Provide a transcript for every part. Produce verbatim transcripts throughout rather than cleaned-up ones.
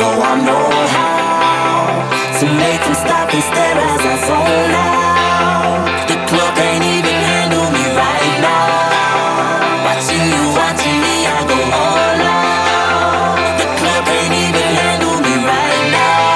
know I know how to make them stop and stare as I zone out. The club can't even handle me right now. Watching you, watching me, I go all out. The club can't even handle me right now.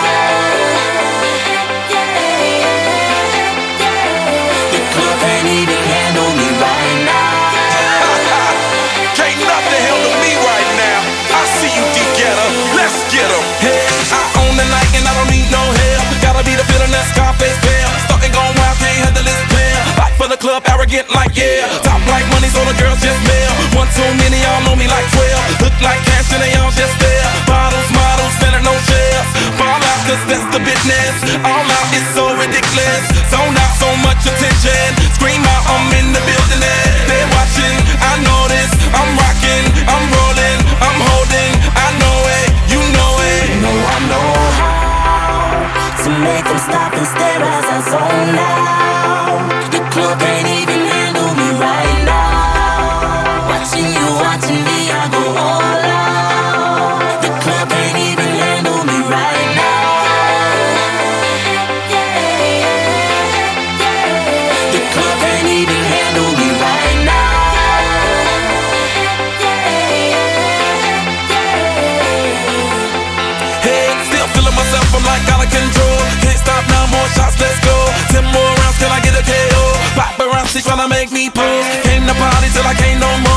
The club can't even handle me right now. Can't nothing handle me right now. I see you, D-Getter. Let's get 'em. Hey, I own the night and I don't need no help. Gotta be the feeling that Scarface feel. Starting going wild, can't handle this player. Back for the club, arrogant like yeah. Top like money, so the girls just mail. One too many, y'all know me like twelve. Look like cash and they all just there. Bottles, models, selling no shares. Fall out, cause that's the business. All out is so ridiculous. Zone out, so much attention. Scream out, I'm in the building. They're watching, I know this. I'm rocking, I'm rolling, I'm holding. I know it, you know it. You know I know how to make them stop and stare as I zone out. The club can't even handle me right now. Watching you, watching me, I go all out. The club can't even handle me right now. The club can't even handle me right now. Hey, still feeling myself, I'm like out of control. Can't stop now, more shots, let's go. Ten more rounds, can I get a K O? Pop around, she's tryna make me pull. Came to party till I can't no more.